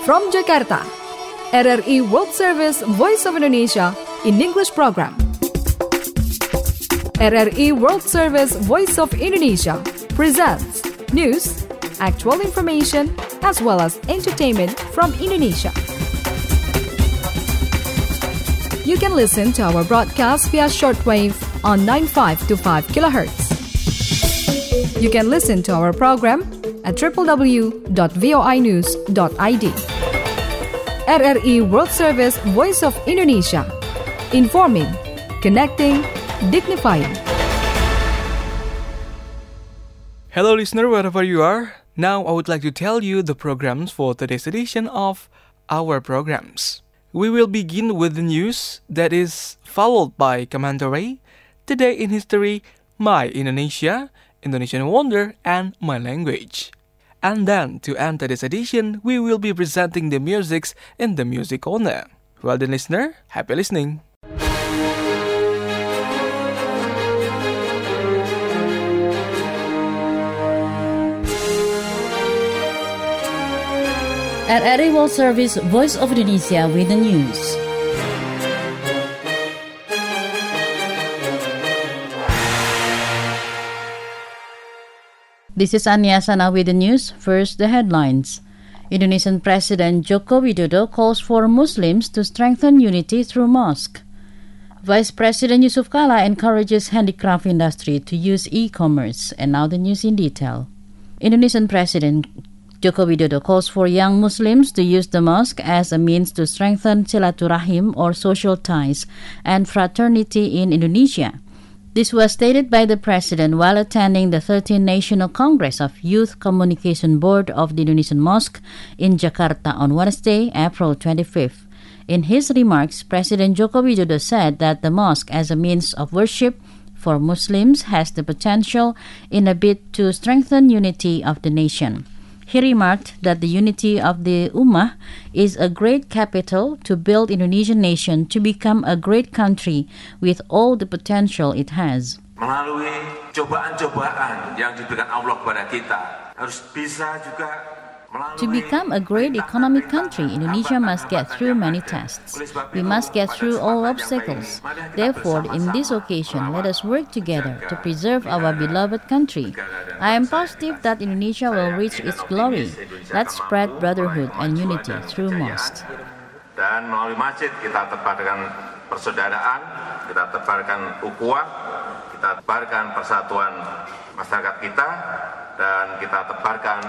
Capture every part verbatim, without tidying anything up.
From Jakarta, R R I World Service Voice of Indonesia in English program. R R I World Service Voice of Indonesia presents news, actual information, as well as entertainment from Indonesia. You can listen to our broadcast via shortwave on ninety-five point two five kilohertz. You can listen to our program at w w w dot voinews dot i d. R R I World Service Voice of Indonesia. Informing, connecting, dignifying. Hello listener, wherever you are. Now I would like to tell you the programs for today's edition of our programs. We will begin with the news that is followed by commentary, Today in History, My Indonesia, Indonesian Wonder, and My Language. And then, to end today's edition, we will be presenting the musics in the music corner. Well then listener, happy listening! At R R I World Service Voice of Indonesia with the news. This is Anya Sana with the news. First, the headlines. Indonesian President Joko Widodo calls for Muslims to strengthen unity through mosque. Vice President Yusuf Kala encourages handicraft industry to use e-commerce. And now the news in detail. Indonesian President Joko Widodo calls for young Muslims to use the mosque as a means to strengthen silaturahim or social ties and fraternity in Indonesia. This was stated by the President while attending the thirteenth National Congress of Youth Communication Board of the Indonesian Mosque in Jakarta on Wednesday, April twenty-fifth. In his remarks, President Joko Widodo said that the mosque as a means of worship for Muslims has the potential in a bid to strengthen unity of the nation. He remarked that the unity of the Ummah is a great capital to build Indonesian nation to become a great country with all the potential it has. Melalui cobaan-cobaan yang diberikan Allah kepada kita, harus bisa juga To become a great economic country, Indonesia must get through many tests. We must get through all obstacles. Therefore, in this occasion, let us work together to preserve our beloved country. I am positive that Indonesia will reach its glory. Let's spread brotherhood and unity through mosques. Dan melalui masjid kita tebarkan persaudaraan, kita tebarkan ukhuwah, kita tebarkan persatuan masyarakat kita, dan kita tebarkan.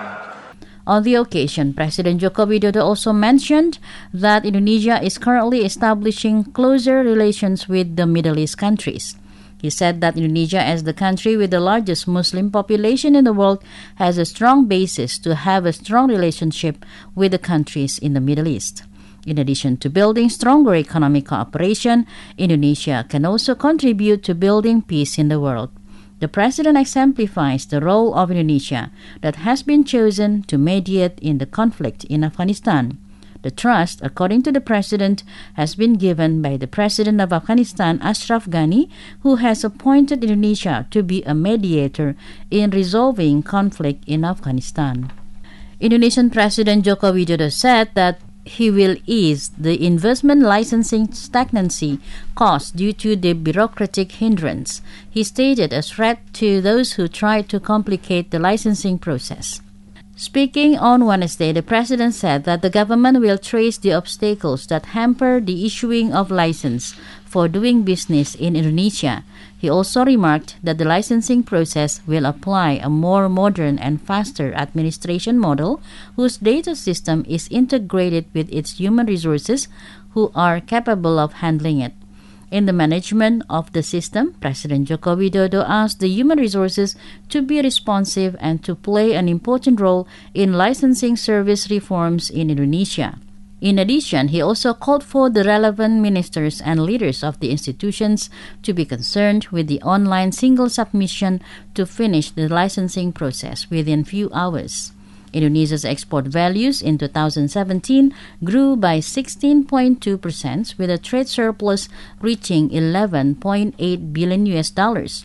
On the occasion, President Joko Widodo also mentioned that Indonesia is currently establishing closer relations with the Middle East countries. He said that Indonesia, as the country with the largest Muslim population in the world, has a strong basis to have a strong relationship with the countries in the Middle East. In addition to building stronger economic cooperation, Indonesia can also contribute to building peace in the world. The President exemplifies the role of Indonesia that has been chosen to mediate in the conflict in Afghanistan. The trust, according to the President, has been given by the President of Afghanistan, Ashraf Ghani, who has appointed Indonesia to be a mediator in resolving conflict in Afghanistan. Indonesian President Joko Widodo said that he will ease the investment licensing stagnancy caused due to the bureaucratic hindrance. He stated a threat to those who try to complicate the licensing process. Speaking on Wednesday, the President said that the government will trace the obstacles that hamper the issuing of license for doing business in Indonesia. He also remarked that the licensing process will apply a more modern and faster administration model whose data system is integrated with its human resources who are capable of handling it. In the management of the system, President Joko Widodo asked the human resources to be responsive and to play an important role in licensing service reforms in Indonesia. In addition, he also called for the relevant ministers and leaders of the institutions to be concerned with the online single submission to finish the licensing process within few hours. Indonesia's export values in two thousand seventeen grew by sixteen point two percent with a trade surplus reaching eleven point eight billion U S dollars.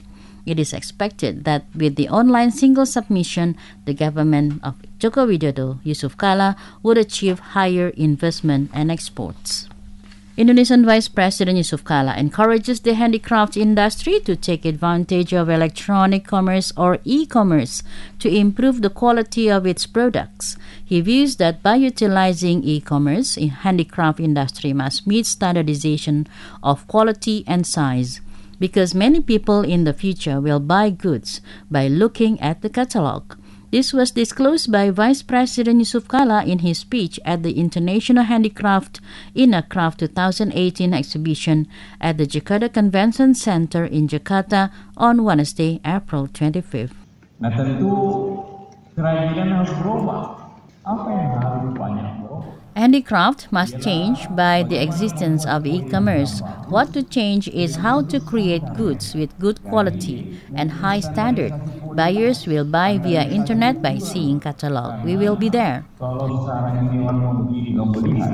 It is expected that with the online single submission, the government of Joko Widodo, Yusuf Kala, would achieve higher investment and exports. Indonesian Vice President Yusuf Kala encourages the handicraft industry to take advantage of electronic commerce or e-commerce to improve the quality of its products. He views that by utilizing e-commerce, the handicraft industry must meet standardization of quality and size, because many people in the future will buy goods by looking at the catalog. This was disclosed by Vice President Yusuf Kala in his speech at the International Handicraft INACraft twenty eighteen exhibition at the Jakarta Convention Center in Jakarta on Wednesday, April twenty-fifth. Nah tentu kerajinan harus berubah. Apa yang harus banyak berubah? Handicraft must change by the existence of e-commerce. What to change is how to create goods with good quality and high standard. Buyers will buy via internet by seeing catalog. We will be there. Kalau sekarang ini orang begini nggak melihat,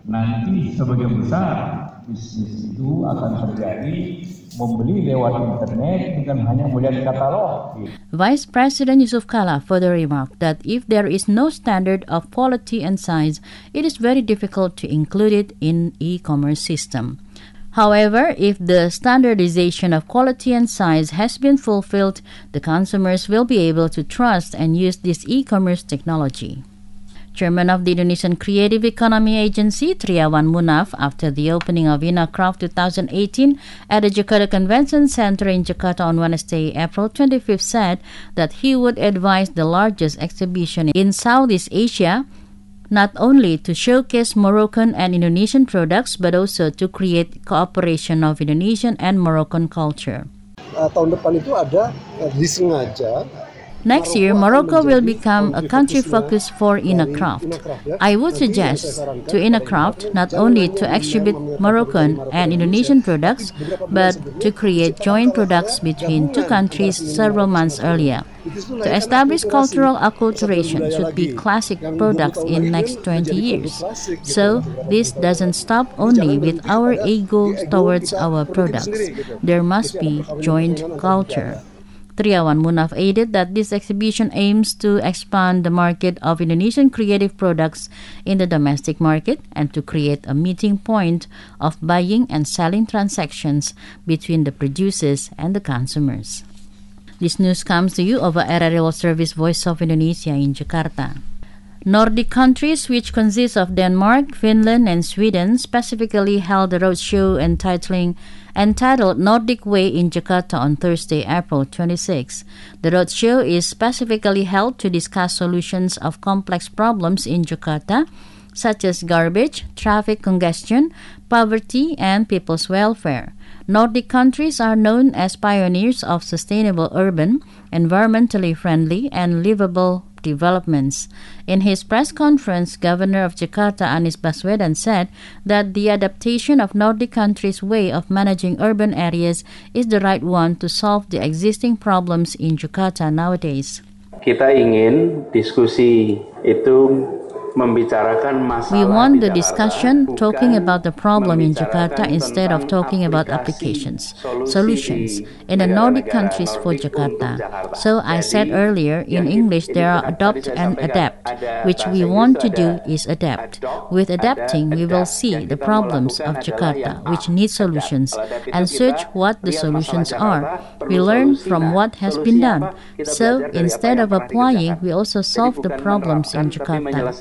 nanti sebagian besar bisnis itu akan terjadi membeli lewat internet bukan hanya melihat katalog. Vice President Yusuf Kala further remarked that if there is no standard of quality and size, it is very difficult to include it in e-commerce system. However, if the standardization of quality and size has been fulfilled, the consumers will be able to trust and use this e-commerce technology. Chairman of the Indonesian Creative Economy Agency, Triawan Munaf, after the opening of INACraft twenty eighteen at the Jakarta Convention Center in Jakarta on Wednesday, April twenty-fifth, said that he would advise the largest exhibition in Southeast Asia not only to showcase Moroccan and Indonesian products, but also to create cooperation of Indonesian and Moroccan culture. Uh, tahun depan itu ada uh, disengaja. Next year, Morocco will become a country focus for INACraft. I would suggest to INACraft not only to exhibit Moroccan and Indonesian products, but to create joint products between two countries several months earlier. To establish cultural acculturation should be classic products in next twenty years. So, this doesn't stop only with our ego towards our products. There must be joint culture. Triawan Munaf added that this exhibition aims to expand the market of Indonesian creative products in the domestic market and to create a meeting point of buying and selling transactions between the producers and the consumers. This news comes to you over R R L Service Voice of Indonesia in Jakarta. Nordic countries, which consist of Denmark, Finland, and Sweden, specifically held a roadshow entitling, entitled Nordic Way in Jakarta on Thursday, April twenty-sixth. The roadshow is specifically held to discuss solutions of complex problems in Jakarta, such as garbage, traffic congestion, poverty, and people's welfare. Nordic countries are known as pioneers of sustainable urban, environmentally friendly, and livable developments. In his press conference, Governor of Jakarta Anies Baswedan said that the adaptation of Nordic countries' way of managing urban areas is the right one to solve the existing problems in Jakarta nowadays. Kita ingin diskusi itu membicarakan masalah. We want the discussion talking about the problem in Jakarta instead of talking about applications, solutions in the Nordic countries for Jakarta. So I said earlier, in English there are adopt and adapt. Which we want to do is adapt. With adapting, we will see the problems of Jakarta, which need solutions, and search what the solutions are. We learn from what has been done. So instead of applying, we also solve the problems in Jakarta.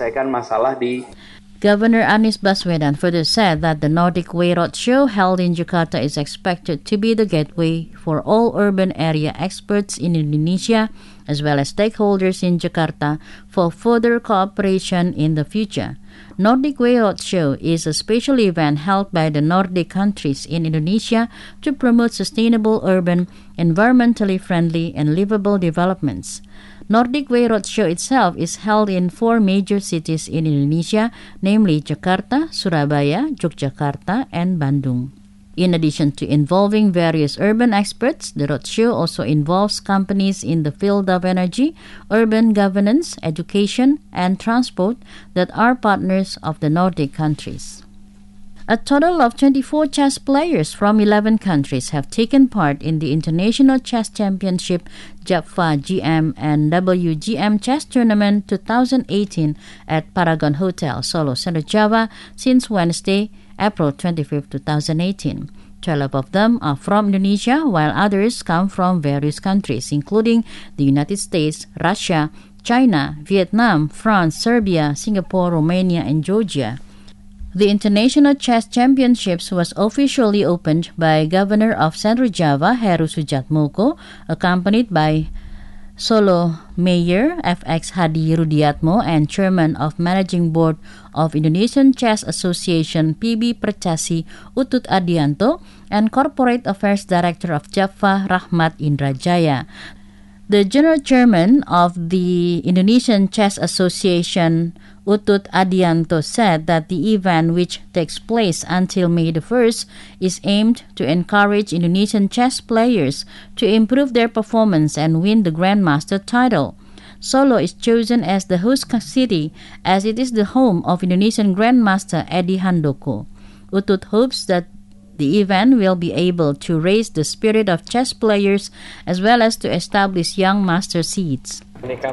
Governor Anies Baswedan further said that the Nordic Way Roadshow held in Jakarta is expected to be the gateway for all urban area experts in Indonesia, as well as stakeholders in Jakarta, for further cooperation in the future. Nordic Way Roadshow is a special event held by the Nordic countries in Indonesia to promote sustainable urban, environmentally friendly, and livable developments. Nordic Way Roadshow itself is held in four major cities in Indonesia, namely Jakarta, Surabaya, Yogyakarta, and Bandung. In addition to involving various urban experts, the roadshow also involves companies in the field of energy, urban governance, education, and transport that are partners of the Nordic countries. A total of twenty-four chess players from eleven countries have taken part in the International Chess Championship Java G M and W G M Chess Tournament twenty eighteen at Paragon Hotel, Solo, Center Java since Wednesday, April twenty-fifth, twenty eighteen. Twelve of them are from Indonesia, while others come from various countries, including the United States, Russia, China, Vietnam, France, Serbia, Singapore, Romania, and Georgia. The International Chess Championships was officially opened by Governor of Central Java, Heru Sujatmoko, accompanied by Solo Mayor F X Hadi Rudiatmo and Chairman of Managing Board of Indonesian Chess Association P B Percasi Utut Adianto and Corporate Affairs Director of Java Rahmat Indrajaya. The General Chairman of the Indonesian Chess Association Utut Adianto said that the event, which takes place until May the first, is aimed to encourage Indonesian chess players to improve their performance and win the Grandmaster title. Solo is chosen as the host city as it is the home of Indonesian Grandmaster Eddie Handoko. Utut hopes that the event will be able to raise the spirit of chess players as well as to establish young master seeds.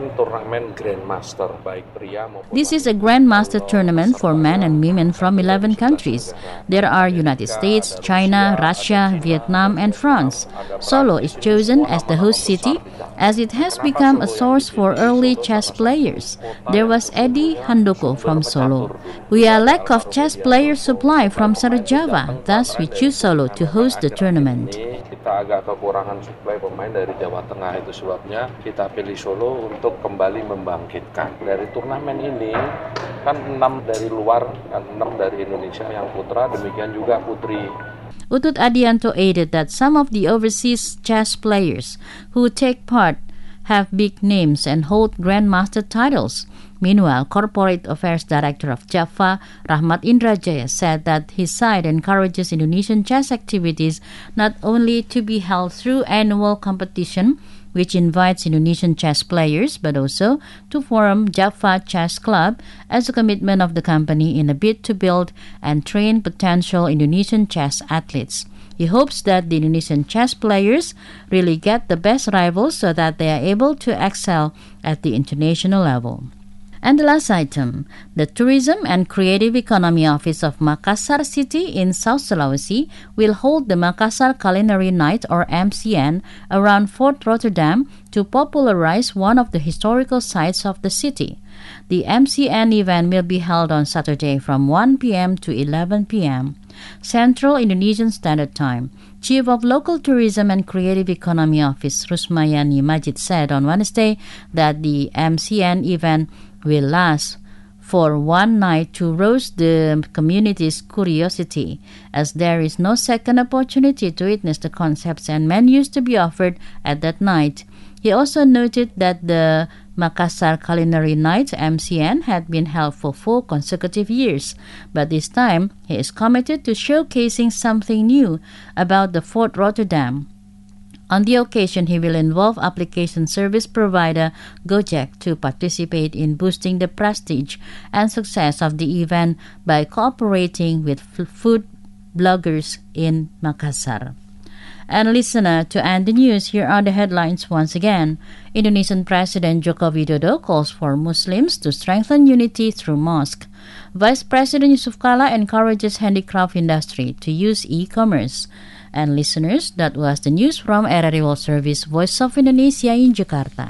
This is a Grandmaster tournament for men and women from eleven countries. There are United States, China, Russia, Vietnam, and France. Solo is chosen as the host city as it has become a source for early chess players. There was Eddie Handoko from Solo. We are lack of chess player supply from South Java, thus we choose Solo to host the tournament. Kita agak kekurangan suplai pemain dari Jawa Tengah, itu sebabnya kita pilih Solo untuk kembali membangkitkan. Dari turnamen ini kan enam dari luar, enam dari Indonesia yang putra, demikian juga putri. Utut Adianto added that some of the overseas chess players who take part have big names and hold Grandmaster titles. Meanwhile, Corporate Affairs Director of Java, Rahmat Indrajaya, said that his side encourages Indonesian chess activities not only to be held through annual competition, which invites Indonesian chess players, but also to form Java Chess Club as a commitment of the company in a bid to build and train potential Indonesian chess athletes. He hopes that the Indonesian chess players really get the best rivals so that they are able to excel at the international level. And the last item, the Tourism and Creative Economy Office of Makassar City in South Sulawesi will hold the Makassar Culinary Night or M C N around Fort Rotterdam to popularize one of the historical sites of the city. The M C N event will be held on Saturday from one p.m. to eleven p.m. Central Indonesian Standard Time. Chief of Local Tourism and Creative Economy Office Rusmayani Majid said on Wednesday that the M C N event will last for one night to rouse the community's curiosity, as there is no second opportunity to witness the concepts and menus to be offered at that night. He also noted that the Makassar Culinary Night M C N had been held for four consecutive years, but this time he is committed to showcasing something new about the Fort Rotterdam. On the occasion, he will involve application service provider Gojek to participate in boosting the prestige and success of the event by cooperating with f- food bloggers in Makassar. And listener, to end the news, here are the headlines once again. Indonesian President Joko Widodo calls for Muslims to strengthen unity through mosque. Vice President Yusuf Kala encourages handicraft industry to use e-commerce. And listeners, that was the news from R R I World Service, Voice of Indonesia in Jakarta.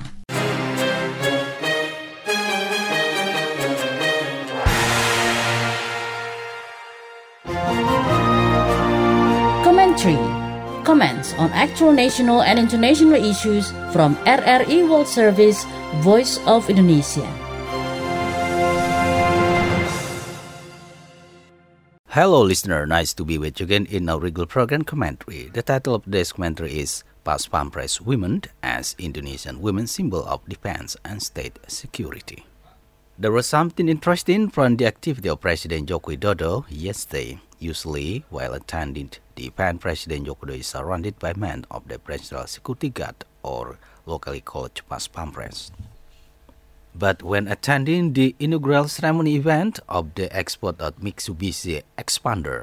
Commentary. Comments on actual national and international issues from R R I World Service, Voice of Indonesia. Hello listener, nice to be with you again in our regular program commentary. The title of today's commentary is Pas Pampres Women as Indonesian Women's Symbol of Defense and State Security. There was something interesting from the activity of President Joko Widodo yesterday. Usually, while attending the event, President Joko Widodo is surrounded by men of the Presidential Security Guard, or locally called Pas Pampres. But when attending the inaugural ceremony event of the export of Mitsubishi Expander,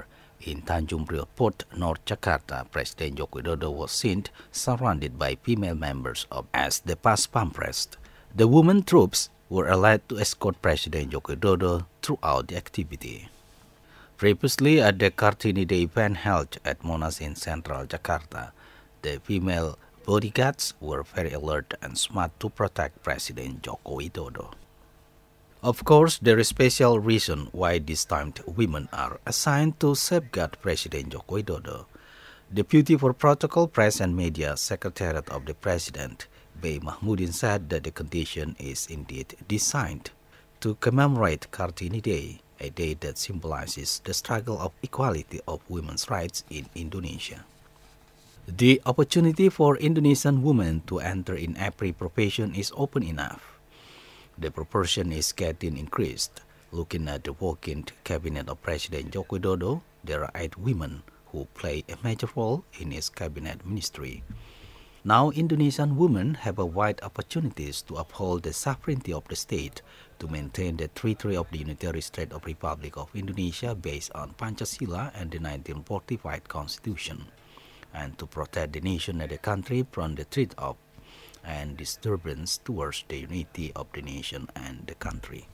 in Tanjung Priok Port, North Jakarta, President Joko Widodo was seen surrounded by female members of as the Pas Pampres. The women troops were allowed to escort President Joko Widodo throughout the activity. Previously, at the Kartini Day event held at Monas in central Jakarta, the female bodyguards were very alert and smart to protect President Joko Widodo. Of course, there is special reason why this time women are assigned to safeguard President Joko Widodo. Deputy for Protocol, Press and Media, Secretariat of the President, Bey Mahmudin, said that the condition is indeed designed to commemorate Kartini Day, a day that symbolizes the struggle of equality of women's rights in Indonesia. The opportunity for Indonesian women to enter in every profession is open enough. The proportion is getting increased. Looking at the working cabinet of President Joko Widodo, there are eight women who play a major role in his cabinet ministry. Now, Indonesian women have a wide opportunities to uphold the sovereignty of the state, to maintain the treaty of the Unitary State of Republic of Indonesia based on Pancasila and the nineteen forty-five Constitution, and to protect the nation and the country from the threat of and disturbance towards the unity of the nation and the country.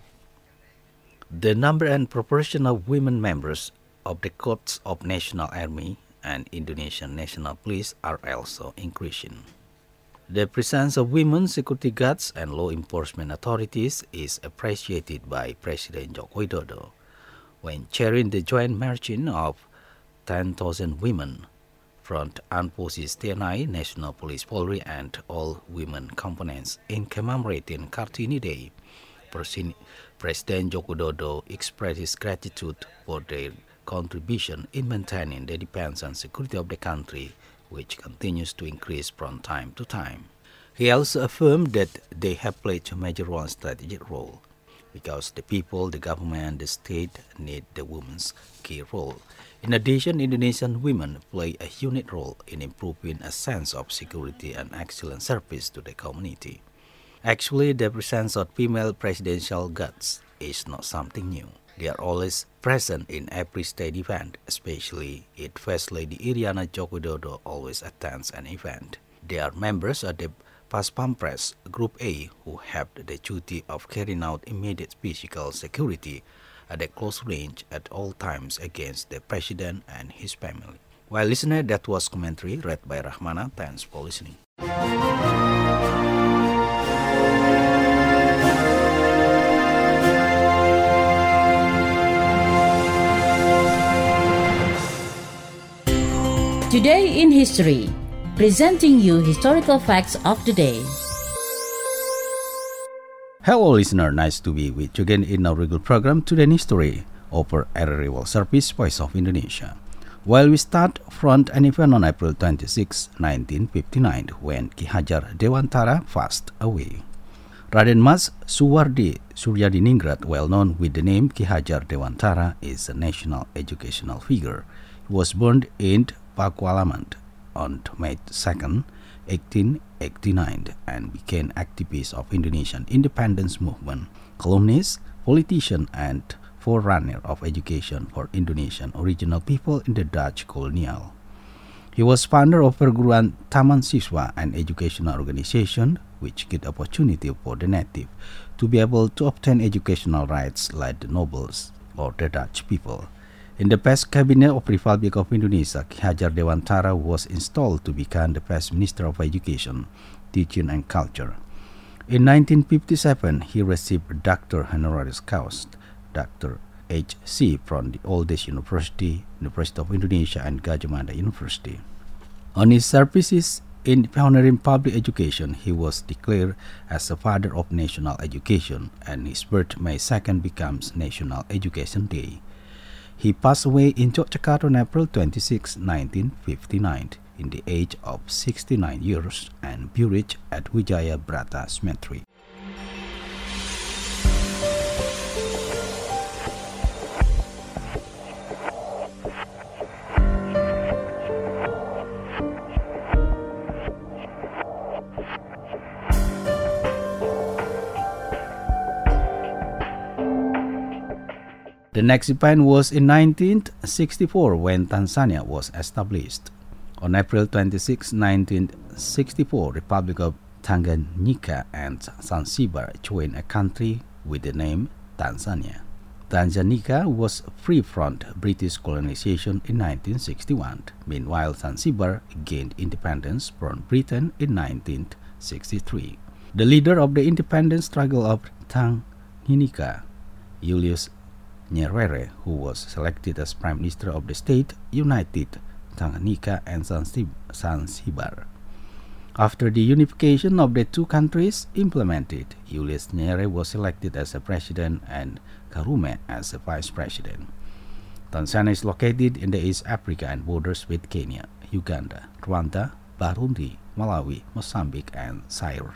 The number and proportion of women members of the Corps of National Army and Indonesian National Police are also increasing. The presence of women security guards and law enforcement authorities is appreciated by President Joko Widodo. When chairing the joint marching of ten thousand women from Armed Forces T N I, National Police Polri, and all women components in commemorating Kartini Day, President Joko Widodo expressed his gratitude for their contribution in maintaining the defense and security of the country, which continues to increase from time to time. He also affirmed that they have played a major role and strategic role, because the people, the government, and the state need the women's key role. In addition, Indonesian women play a unique role in improving a sense of security and excellent service to the community. Actually, the presence of female presidential guards is not something new. They are always present in every state event, especially if First Lady Iriana Joko Widodo always attends an event. They are members of the Pas Pampres Group A who have the duty of carrying out immediate physical security at a close range at all times against the President and his family. Well, listener, that was commentary read by Rahmana. Thanks for listening. Today in History, presenting you historical facts of the day. Hello listener, nice to be with you again in our regular program Today in History over R R A World Service, Voice of Indonesia. While we start from an event on April twenty-sixth, nineteen fifty-nine, when Ki Hajar Dewantara passed away. Raden Mas Suwardi Suryadiningrat, well known with the name Ki Hajar Dewantara, is a national educational figure. He was born in Pakualaman on May second, eighteen eighty-nine, and became activist of Indonesian independence movement, columnist, politician, and forerunner of education for Indonesian original people in the Dutch colonial. He was founder of Perguruan Taman Siswa, an educational organization which gave opportunity for the native to be able to obtain educational rights like the nobles or the Dutch people. In the past cabinet of Republic of Indonesia, Ki Hajar Dewantara was installed to become the first Minister of Education, Teaching and Culture. In nineteen fifty-seven, he received Doctor Honoris Causa, Doctor H C from the oldest university, University of Indonesia and Gadjah Mada University. On his services in pioneering public education, he was declared as a father of national education, and his birth May second becomes National Education Day. He passed away in Yogyakarta on April twenty-sixth, nineteen fifty-nine, in the age of sixty-nine years, and buried at Wijaya Brata Cemetery. The The next event was in nineteen sixty-four when Tanzania was established. On April twenty-sixth, nineteen sixty-four, Republic of Tanganyika and Zanzibar joined a country with the name Tanzania. Tanganyika was free from British colonization in nineteen sixty-one. Meanwhile, Zanzibar gained independence from Britain in nineteen sixty-three. The leader of the independence struggle of Tanganyika, Julius Nyerere, who was selected as Prime Minister of the state, united Tanganyika and Zanzibar. After the unification of the two countries implemented, Julius Nyerere was elected as a president and Karume as a vice president. Tanzania is located in the East Africa and borders with Kenya, Uganda, Rwanda, Burundi, Malawi, Mozambique, and Zaire.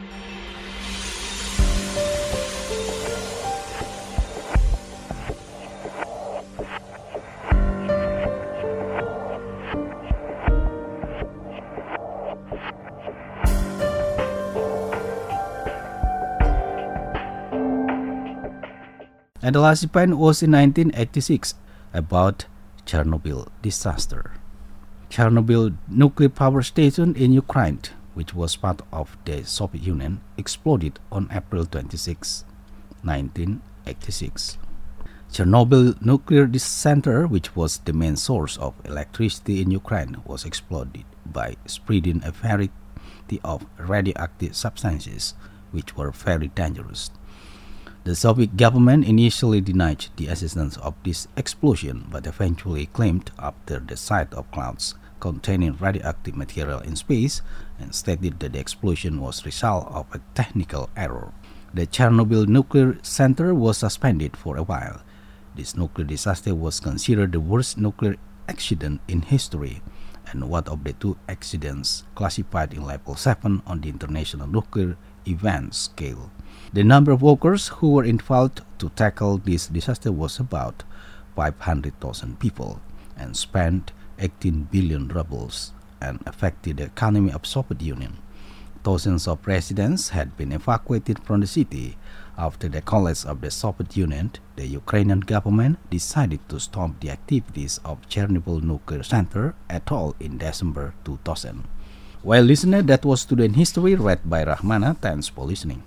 And the last event was in nineteen eighty-six about Chernobyl disaster. Chernobyl nuclear power station in Ukraine, which was part of the Soviet Union, exploded on April twenty-sixth, nineteen eighty-six. Chernobyl nuclear center, which was the main source of electricity in Ukraine, was exploded by spreading a variety of radioactive substances, which were very dangerous. The Soviet government initially denied the existence of this explosion, but eventually claimed after the sight of clouds containing radioactive material in space and stated that the explosion was the result of a technical error. The Chernobyl nuclear center was suspended for a while. This nuclear disaster was considered the worst nuclear accident in history and one of the two accidents classified in level seven on the International Nuclear Event Scale. The number of workers who were involved to tackle this disaster was about five hundred thousand people and spent eighteen billion rubles and affected the economy of Soviet Union. Thousands of residents had been evacuated from the city. After the collapse of the Soviet Union, the Ukrainian government decided to stop the activities of Chernobyl nuclear center at all in December two thousand. Well, listener, that was Today in History read by Rahmana. Thanks for listening.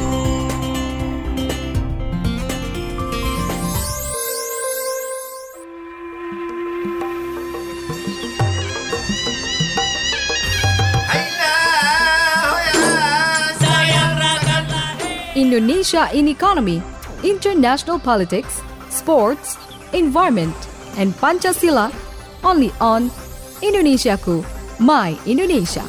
Indonesia in economy, international politics, sports, environment, and Pancasila, only on Indonesiaku, My Indonesia.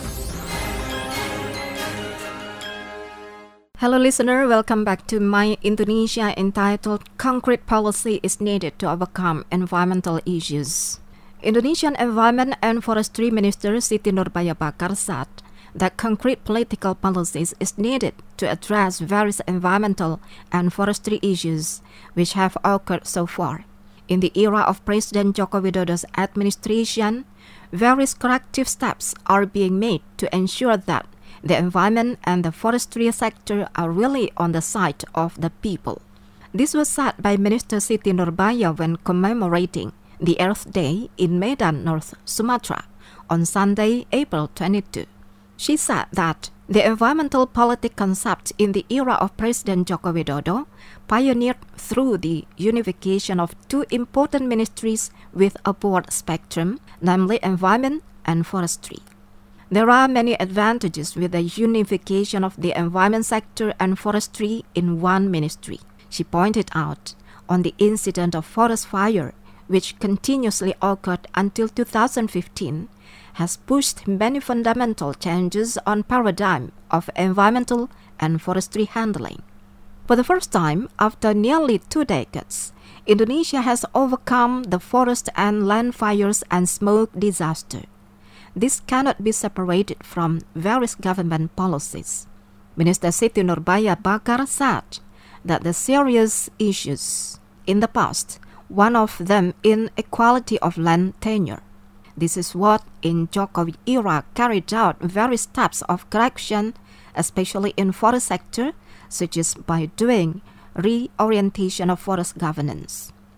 Hello listener, welcome back to My Indonesia entitled Concrete Policy is Needed to Overcome Environmental Issues. Indonesian Environment and Forestry Minister Siti Nurbaya Bakar said that concrete political policies is needed to address various environmental and forestry issues which have occurred so far. In the era of President Joko Widodo's administration, various corrective steps are being made to ensure that the environment and the forestry sector are really on the side of the people. This was said by Minister Siti Nurbaya when commemorating the Earth Day in Medan, North Sumatra, on Sunday, April twenty-second. She said that the environmental politic concept in the era of President Joko Widodo pioneered through the unification of two important ministries with a broad spectrum, namely environment and forestry. There are many advantages with the unification of the environment sector and forestry in one ministry. She pointed out on the incident of forest fire, which continuously occurred until two thousand fifteen, has pushed many fundamental changes on paradigm of environmental and forestry handling. For the first time, after nearly two decades, Indonesia has overcome the forest and land fires and smoke disaster. This cannot be separated from various government policies. Minister Siti Nurbaya Bakar said that the serious issues in the past, one of them inequality of land tenure. This is what in Jokowi era carried out various steps of correction, especially in forest sector, such as by doing reorientation of forest governance.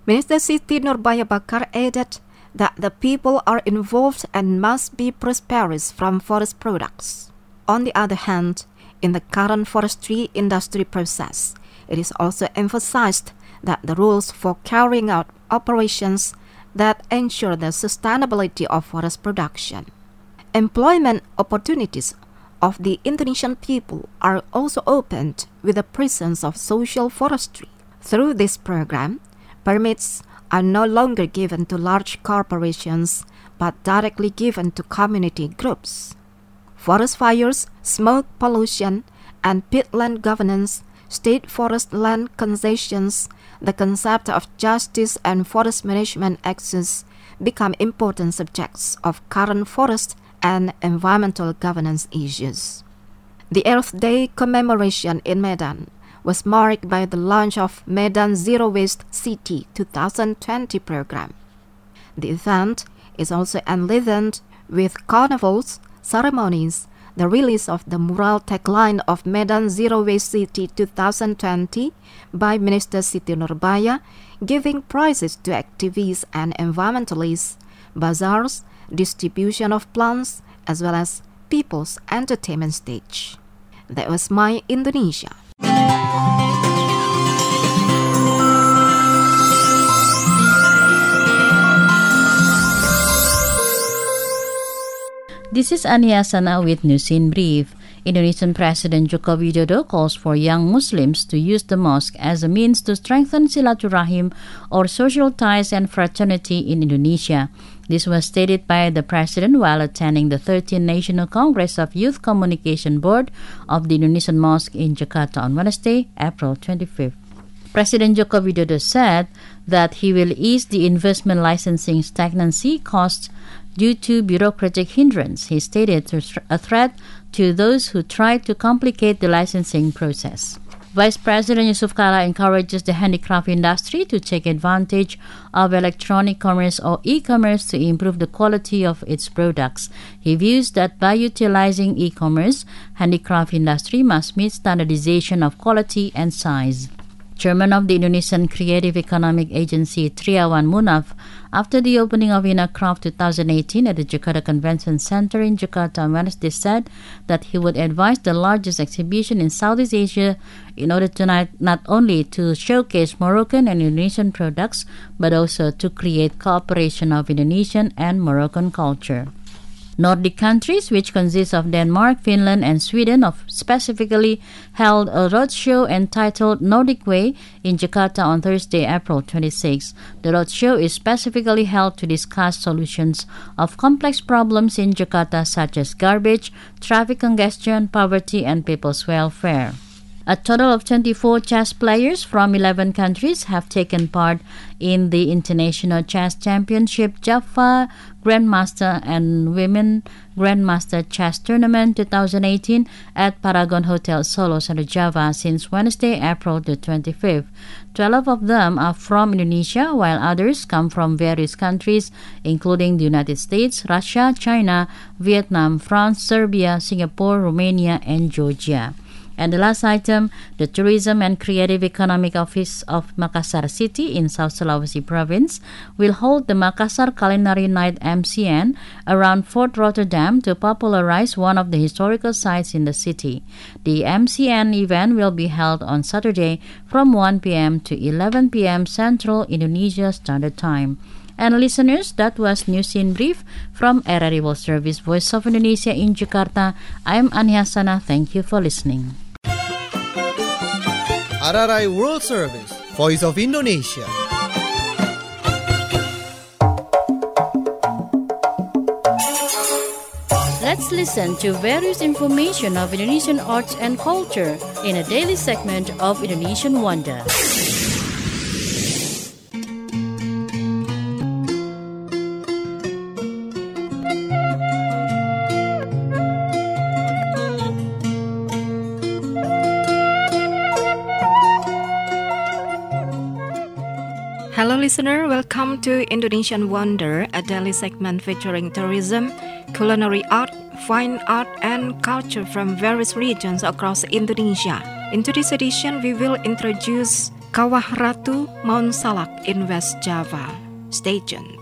Minister Siti Nurbaya Bakar added that the people are involved and must be prosperous from forest products. On the other hand, in the current forestry industry process, it is also emphasized that the rules for carrying out operations that ensure the sustainability of forest production. Employment opportunities of the Indonesian people are also opened with the presence of social forestry. Through this program, permits are no longer given to large corporations but directly given to community groups. Forest fires, smoke pollution, and peatland governance, state forest land concessions, the concept of justice and forest management access become important subjects of current forest and environmental governance issues. The Earth Day commemoration in Medan was marked by the launch of Medan Zero Waste City twenty twenty program. The event is also enlivened with carnivals, ceremonies, the release of the mural tagline of Medan Zero Waste City twenty twenty by Minister Siti Nurbaya, giving prizes to activists and environmentalists, bazaars, distribution of plants, as well as people's entertainment stage. That was My Indonesia. This is Ania Sana with News in Brief. Indonesian President Joko Widodo calls for young Muslims to use the mosque as a means to strengthen silaturahim or social ties and fraternity in Indonesia. This was stated by the President while attending the thirteenth National Congress of Youth Communication Board of the Indonesian Mosque in Jakarta on Wednesday, April twenty-fifth. President Joko Widodo said that he will ease the investment licensing stagnancy costs due to bureaucratic hindrance. He stated a threat to those who try to complicate the licensing process. Vice President Yusuf Kala encourages the handicraft industry to take advantage of electronic commerce or e-commerce to improve the quality of its products. He views that by utilizing e-commerce, handicraft industry must meet standardization of quality and size. Chairman of the Indonesian Creative Economic Agency Triawan Munaf, after the opening of INACraft twenty eighteen at the Jakarta Convention Center in Jakarta on Wednesday, said that he would advise the largest exhibition in Southeast Asia in order to not, not only to showcase Moroccan and Indonesian products, but also to create cooperation of Indonesian and Moroccan culture. Nordic countries, which consist of Denmark, Finland, and Sweden, of specifically held a roadshow entitled Nordic Way in Jakarta on Thursday, April twenty-sixth. The roadshow is specifically held to discuss solutions of complex problems in Jakarta such as garbage, traffic congestion, poverty, and people's welfare. A total of twenty-four chess players from eleven countries have taken part in the International Chess Championship Java Grandmaster and Women Grandmaster Chess Tournament twenty eighteen at Paragon Hotel Solo, Satu Java since Wednesday, April the twenty-fifth. Twelve of them are from Indonesia, while others come from various countries, including the United States, Russia, China, Vietnam, France, Serbia, Singapore, Romania, and Georgia. And the last item, the Tourism and Creative Economic Office of Makassar City in South Sulawesi Province will hold the Makassar Culinary Night M C N around Fort Rotterdam to popularize one of the historical sites in the city. The M C N event will be held on Saturday from one p.m. to eleven p.m. Central Indonesia Standard Time. And listeners, that was News in Brief from R R I World Service Voice of Indonesia in Jakarta. I am Ania Sana. Thank you for listening. R R I World Service, Voice of Indonesia. Let's listen to various information of Indonesian arts and culture in a daily segment of Indonesian Wonder. Hello listener, welcome to Indonesian Wonder, a daily segment featuring tourism, culinary art, fine art and culture from various regions across Indonesia. In today's edition, we will introduce Kawah Ratu, Mount Salak in West Java. Stay tuned.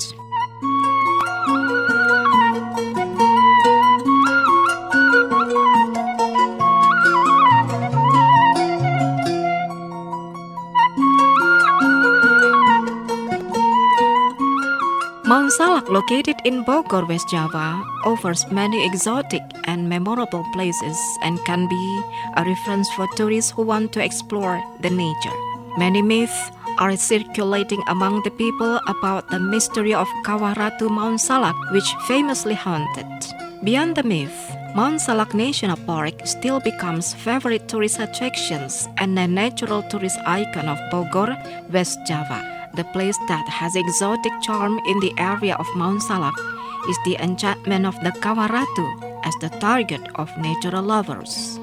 Mount Salak, located in Bogor, West Java, offers many exotic and memorable places and can be a reference for tourists who want to explore the nature. Many myths are circulating among the people about the mystery of Kawah Ratu Mount Salak, which famously haunted. Beyond the myth, Mount Salak National Park still becomes favorite tourist attractions and a natural tourist icon of Bogor, West Java. The place that has exotic charm in the area of Mount Salak is the enchantment of the Kawah Ratu as the target of nature lovers.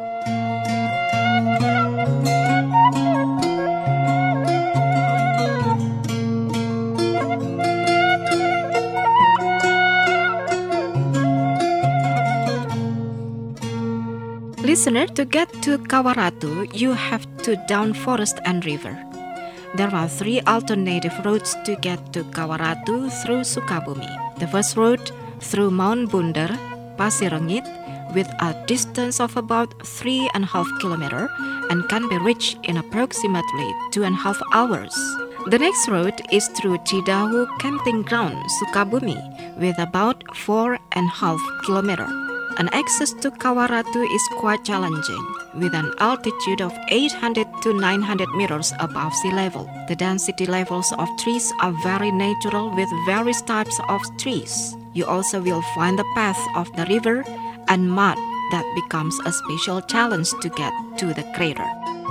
Listener, to get to Kawah Ratu, you have to down forest and river. There are three alternative routes to get to Kawah Ratu through Sukabumi. The first route through Mount Bunder, Pasir Rengit, with a distance of about three and a half kilometers and can be reached in approximately two and a half hours. The next route is through Cidahu Camping Ground, Sukabumi, with about four and a half kilometers. And access to Kawah Ratu is quite challenging, with an altitude of eight hundred to nine hundred meters above sea level. The density levels of trees are very natural with various types of trees. You also will find the path of the river and mud that becomes a special challenge to get to the crater.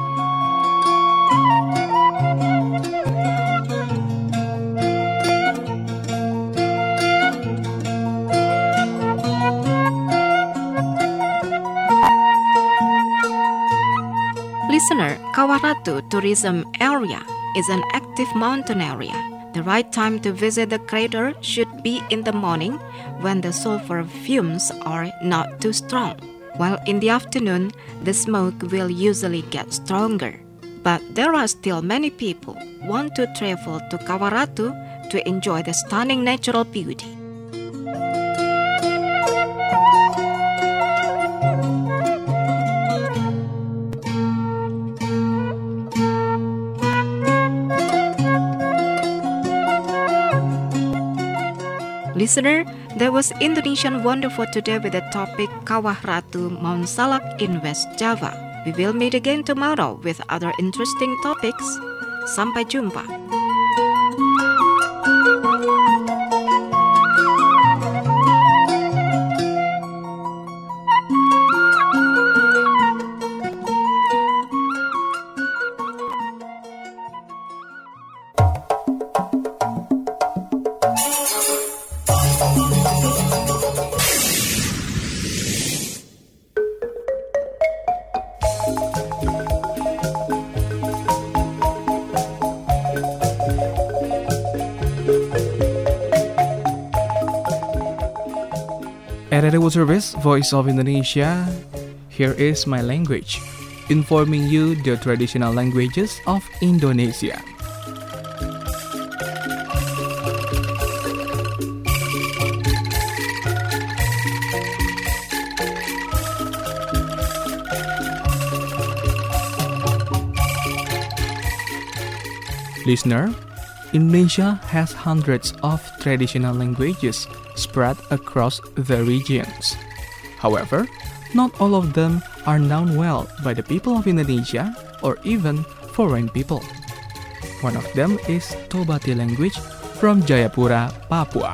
Listener, Kawah Ratu Tourism Area is an active mountain area. The right time to visit the crater should be in the morning when the sulfur fumes are not too strong, while in the afternoon the smoke will usually get stronger. But there are still many people who want to travel to Kawah Ratu to enjoy the stunning natural beauty. Listener, that was Indonesian Wonder for today with the topic Kawah Ratu Mount Salak in West Java. We will meet again tomorrow with other interesting topics. Sampai jumpa. At Radio Service, Voice of Indonesia, here is my language, informing you the traditional languages of Indonesia. Listener, Indonesia has hundreds of traditional languages spread across the regions. However, not all of them are known well by the people of Indonesia or even foreign people. One of them is Tobati language from Jayapura, Papua.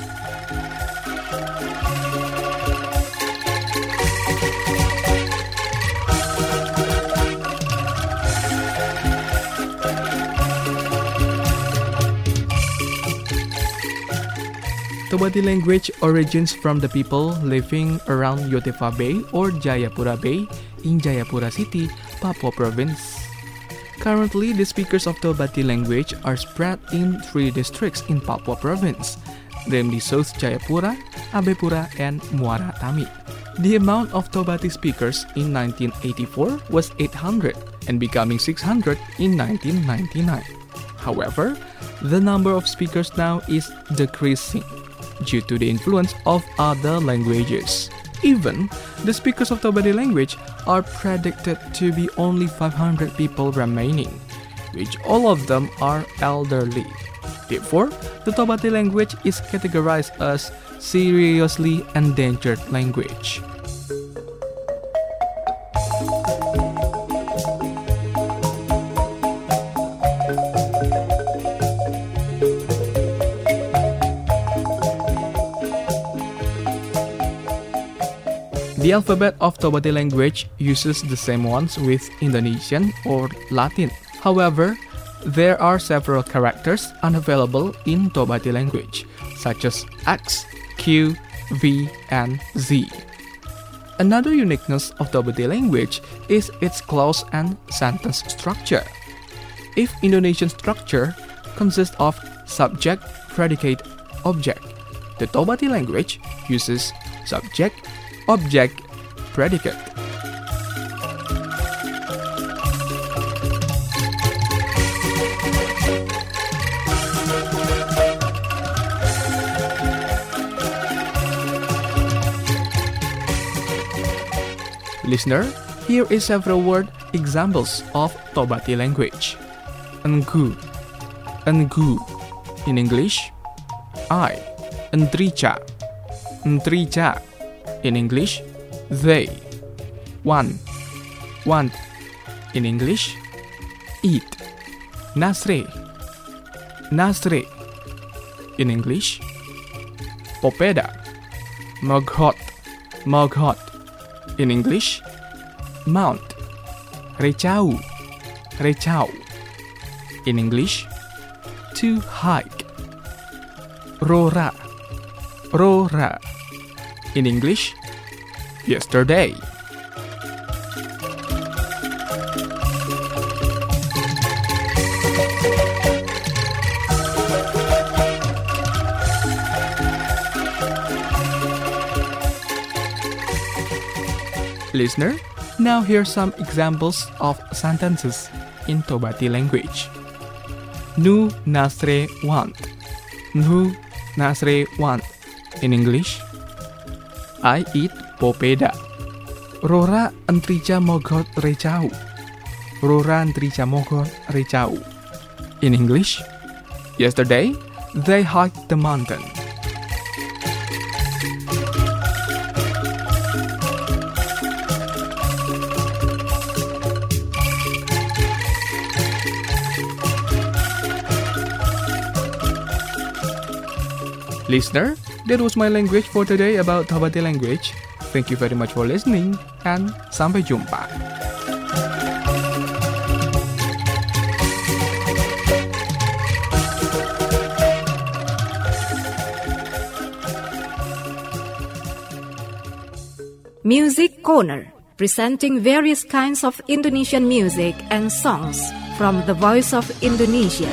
Tobati language origins from the people living around Yotefa Bay or Jayapura Bay in Jayapura City, Papua Province. Currently, the speakers of Tobati language are spread in three districts in Papua Province, namely South Jayapura, Abepura, and Muara Tami. The amount of Tobati speakers in nineteen eighty-four was eight hundred, and becoming six hundred in nineteen ninety-nine. However, the number of speakers now is decreasing due to the influence of other languages. Even the speakers of Tobati language are predicted to be only five hundred people remaining, which all of them are elderly. Therefore, the Tobati language is categorized as seriously endangered language. The alphabet of Tobati language uses the same ones with Indonesian or Latin. However, there are several characters unavailable in Tobati language, such as X, Q, V, and Z. Another uniqueness of Tobati language is its clause and sentence structure. If Indonesian structure consists of subject, predicate, object, the Tobati language uses subject, object, predicate. Listener, here is several word examples of Tobati language. Enggu, enggu. In English, I. Entrica, entrica. In English, they. One, want. In English, eat. Nasre, nasre. In English, popeda. Moghot, moghot. In English, mount. Rechau, rechau. In English, to hike. Rora, rora. In English, yesterday. Listener, now here's some examples of sentences in Tobati language. Nu nasre want. Nu nasre want. In English, I eat popeda. Rora entrica mogot rechau. Rora entrica mogot rechau. In English, yesterday they hiked the mountain. Listener, that was my language for today about Tobati language. Thank you very much for listening and sampai jumpa. Music Corner, presenting various kinds of Indonesian music and songs from the Voice of Indonesia.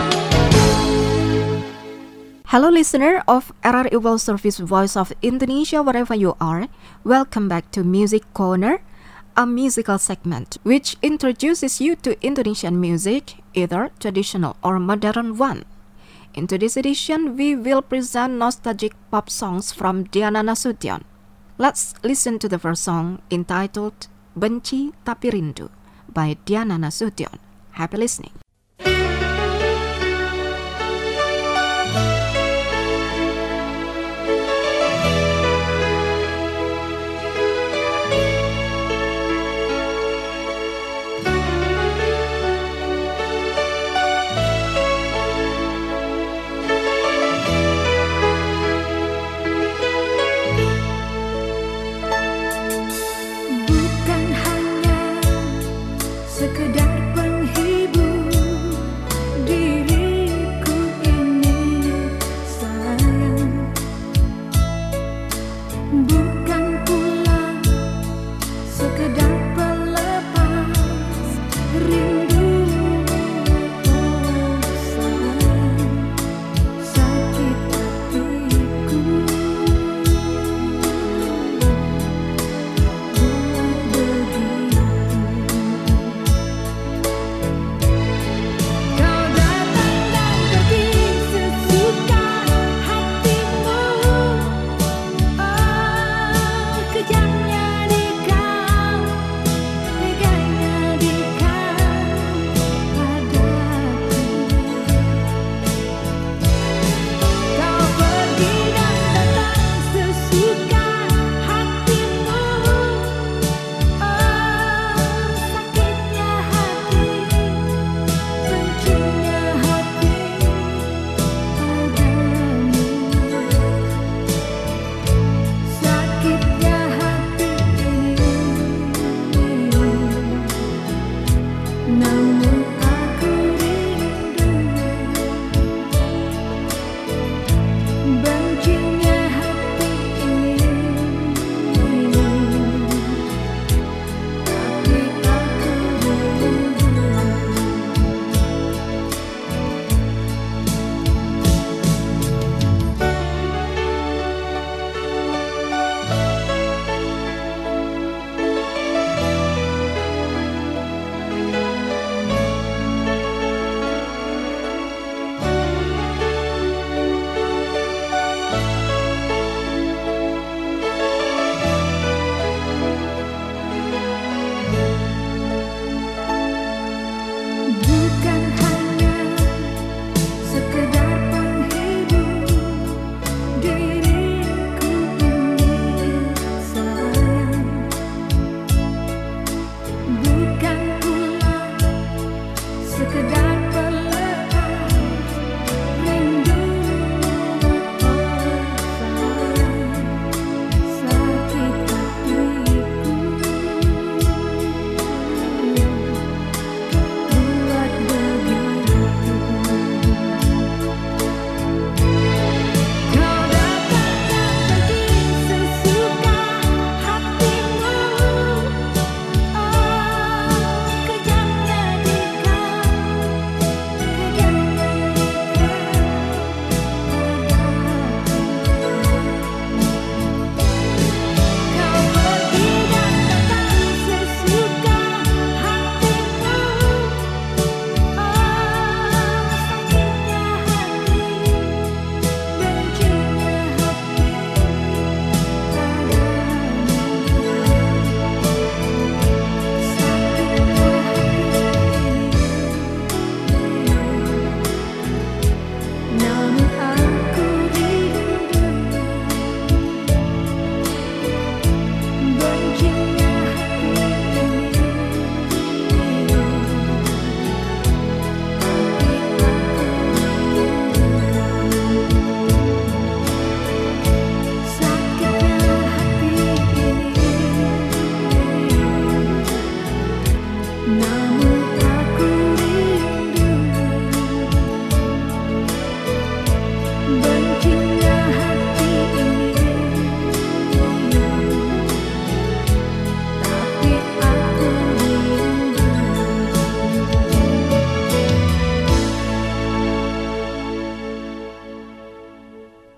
Hello listener of R R I World Service Voice of Indonesia, wherever you are. Welcome back to Music Corner, a musical segment which introduces you to Indonesian music, either traditional or modern one. In today's edition, we will present nostalgic pop songs from Diana Nasution. Let's listen to the first song entitled Benci Tapi Rindu by Diana Nasution. Happy listening. Sekedar penghibur diriku ini.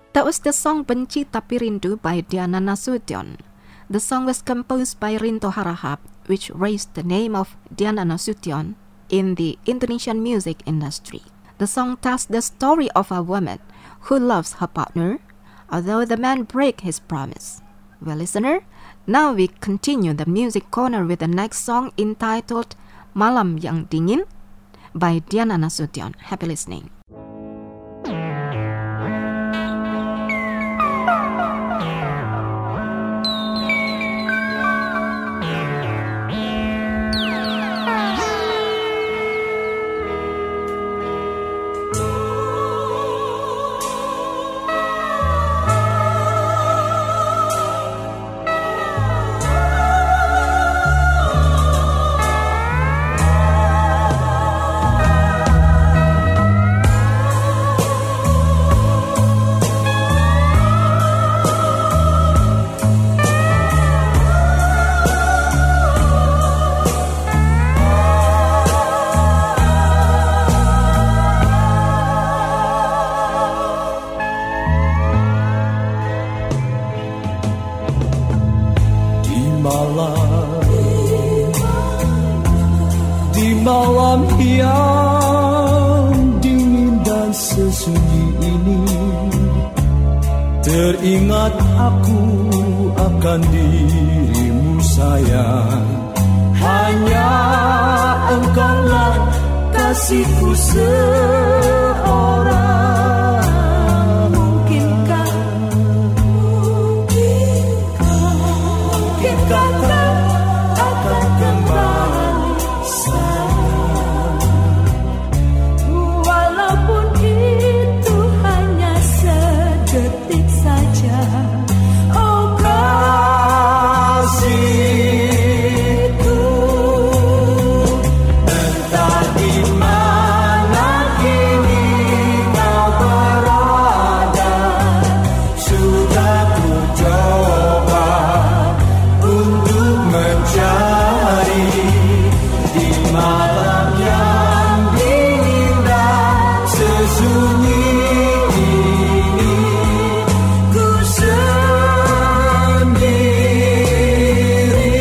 That was the song Benci Tapi Rindu by Diana Nasution. The song was composed by Rinto Harahap, which raised the name of Diana Nasution in the Indonesian music industry. The song tells the story of a woman who loves her partner, although the man breaks his promise. Well, listener, now we continue the music corner with the next song entitled Malam Yang Dingin by Diana Nasution. Happy listening. Di malam yang dingin dan sesunyi ini, teringat aku akan dirimu sayang. Hanya engkaulah kasihku seorang. Mungkinkah, mungkinkah, mungkinkah kau akan kembali sayang, walaupun itu hanya sedetik saja. Oh kasihku, entah di mana kini kau berada, sudah ku coba untuk mencari di malam yang dingin dan sesunyi ini, ku sendiri.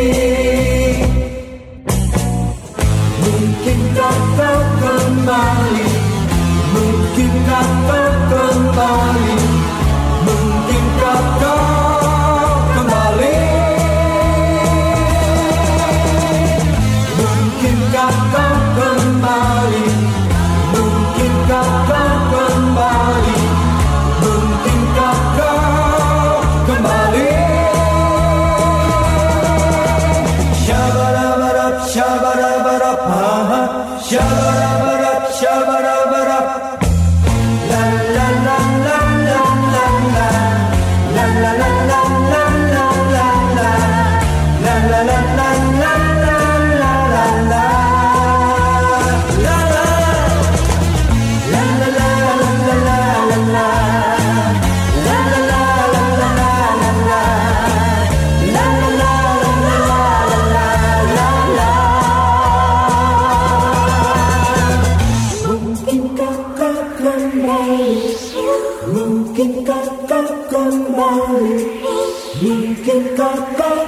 Mungkinkah kau kembali, mungkinkah kau kembali, mungkinkah kau kembali, mungkinkah kau kembali, mungkinkah kau kembali, mungkinkah kau kembali. Shabarabarab, shabarabarab, ha-ha. Shabarabarab, shabarabarab. La la la la la la la. La la la la la la la la. La la la la la la la la la. La la. La la la la la la la. La la la la la la la. La la la la la la la. Mungkinkah kau kembali, mungkinkah kau kembali, mungkinkah kau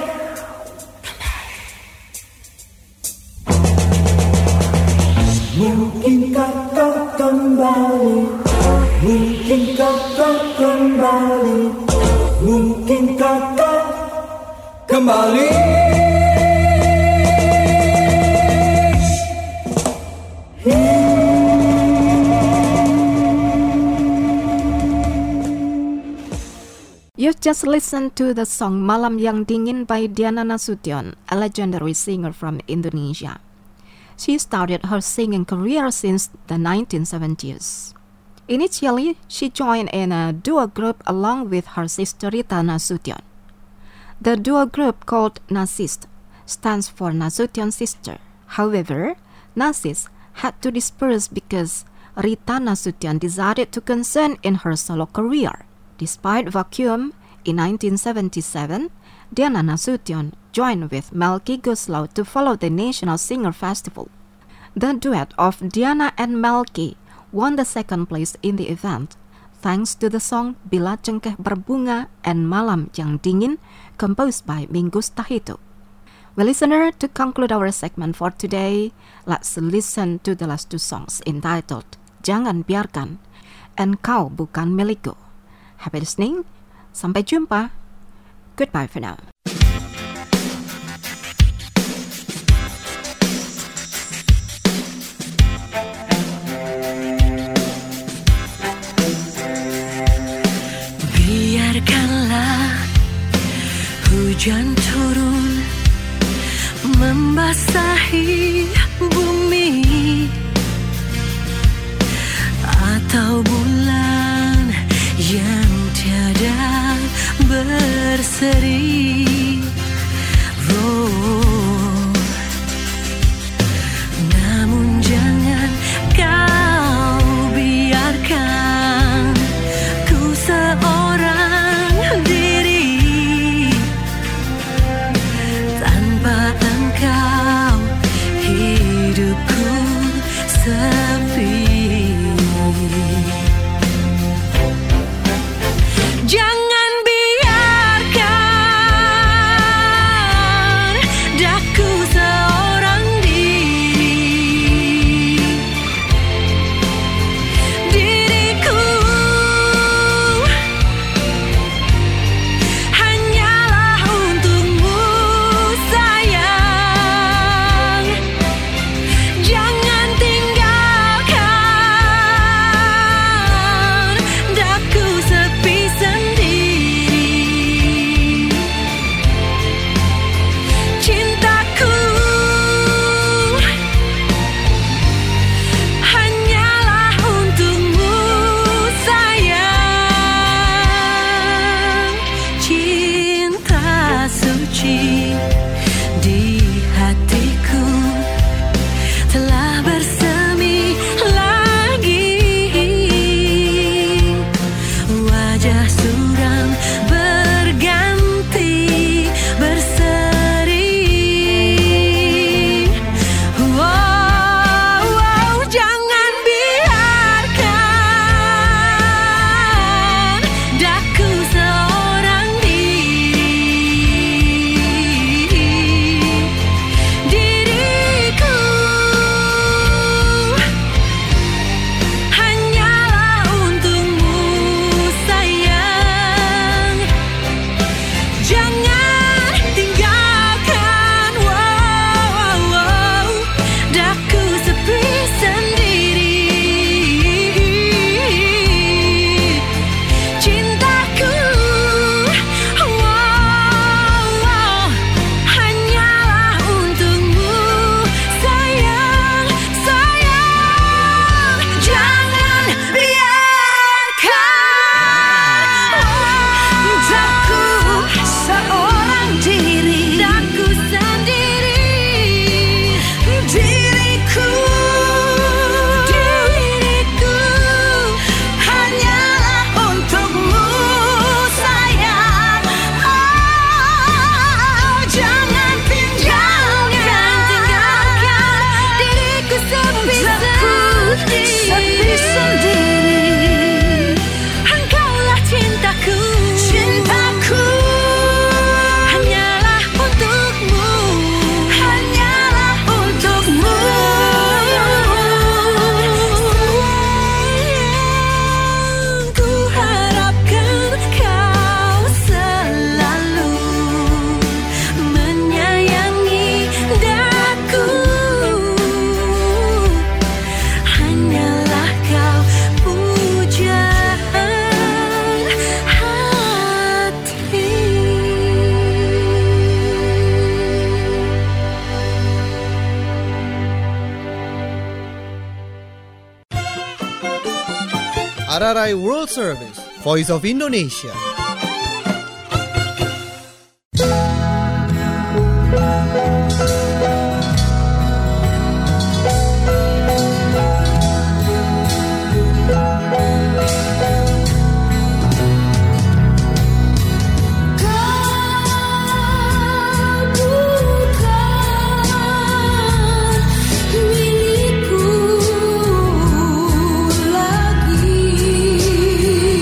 mungkinkah kau kembali, mungkinkah kau kembali, mungkinkah kau kembali. You just listened to the song Malam Yang Dingin by Diana Nasution, a legendary singer from Indonesia. She started her singing career since the nineteen seventies. Initially, she joined in a duo group along with her sister Rita Nasution. The duo group called Nasis stands for Nasution's sister. However, Nasis had to disperse because Rita Nasution decided to concern in her solo career. Despite vacuum, in nineteen seventy-seven, Diana Nasution joined with Melky Guslau to follow the National Singer Festival. The duet of Diana and Melky won the second place in the event, thanks to the song Bila Cengkeh Berbunga and Malam Yang Dingin, composed by Mingus Tahito. Well, listener, to conclude our segment for today, let's listen to the last two songs entitled Jangan Biarkan and Kau Bukan Milikku. Happy listening. Sampai jumpa. Goodbye for now. Biarkanlah hujan turun membasahi bumi, atau bulan yang tiada berseri. Oh, namun jangan kau biarkan ku seorang diri, tanpa engkau hidupku sepi. Jangan biarkan daku seorang diri, diriku hanyalah untukmu sayang. Jangan tinggalkan daku sepi sendiri. Cintaku hanyalah untukmu sayang. Cinta suci di hatiku telah bersemi lagi. Wajah suram berganti berseri. Wow, wow, jangan biarkan daku seorang diri, diriku hanyalah untukmu sayang. Jangan tinggalkan, wow, wow, wow, daku sepi sendiri. Cintaku, wow, wow, hanyalah untukmu sayang, sayang. Jangan biarkan daku seorang diri, daku sendiri, diriku, diriku hanyalah untukmu sayang. Oh, jangan tinggalkan diriku sepi sendiri. Engkaulah cintaku, cintaku hanyalah untukmu, hanyalah untukmu. Ku harapkan kau selalu menyayangi daku, hanyalah kau pujaan hati. R R I World Service, Voice of Indonesia. Milikku lagi.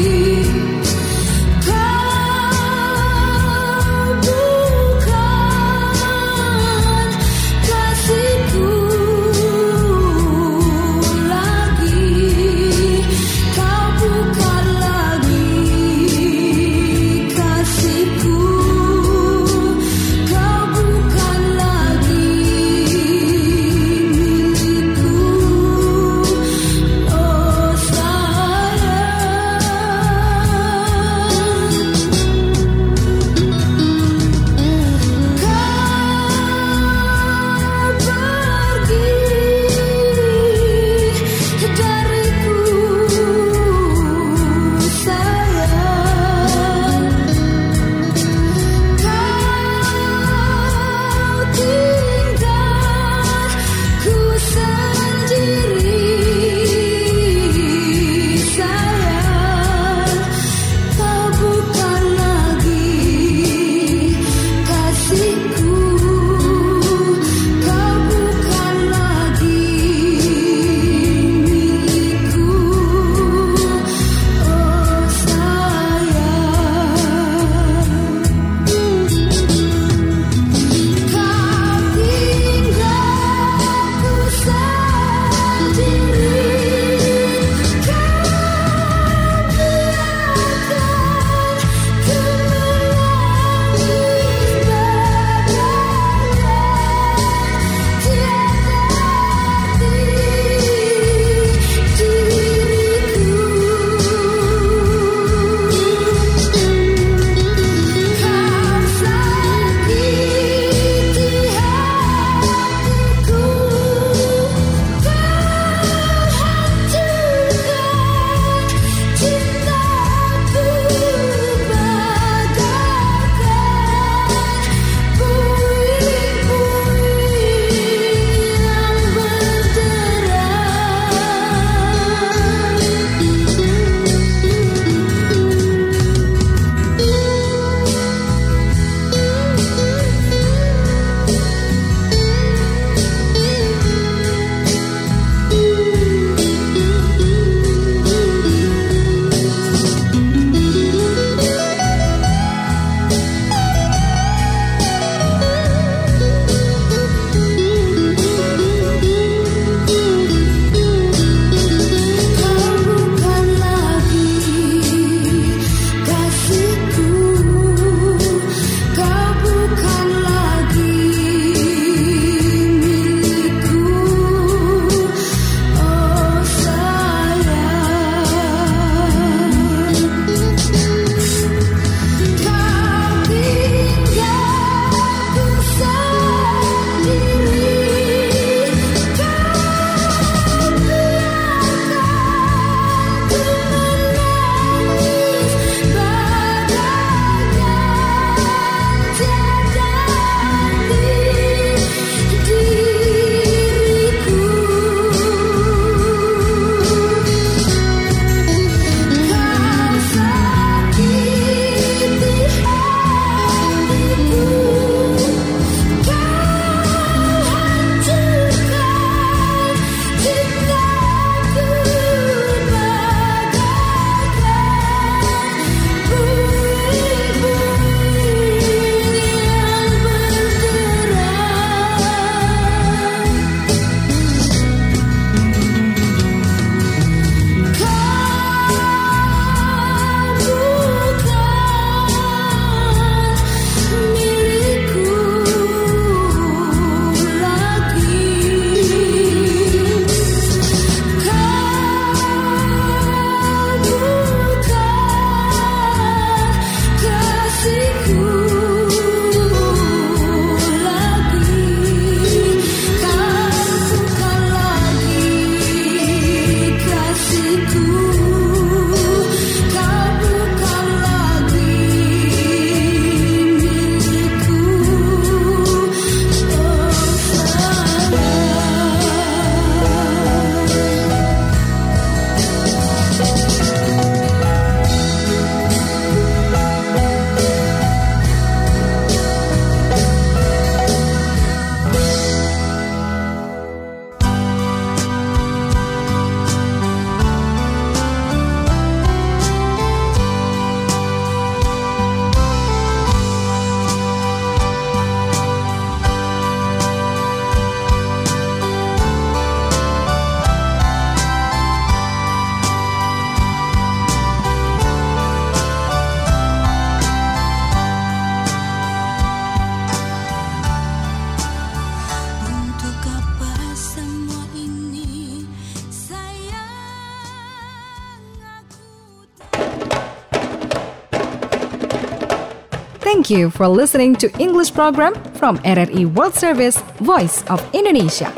Thank you for listening to English program from R R I World Service, Voice of Indonesia.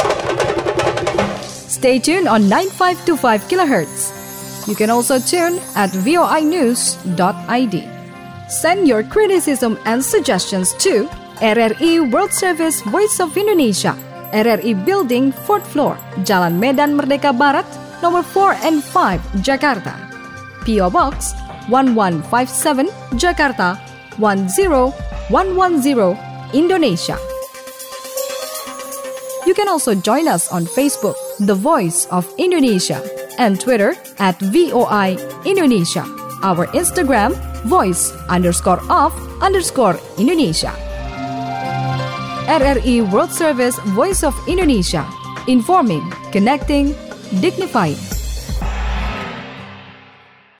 Stay tuned on nine five two five kilohertz. You can also tune at voi news dot I D. Send your criticism and suggestions to R R I World Service, Voice of Indonesia, R R I Building, fourth floor, Jalan Medan Merdeka Barat, nomor four and five, Jakarta. P O Box one one five seven, Jakarta one zero one one zero, Indonesia. You can also join us on Facebook, The Voice of Indonesia, and Twitter at V O I Indonesia. Our Instagram, voice underscore of underscore Indonesia. R R I World Service, Voice of Indonesia. Informing, connecting, dignifying.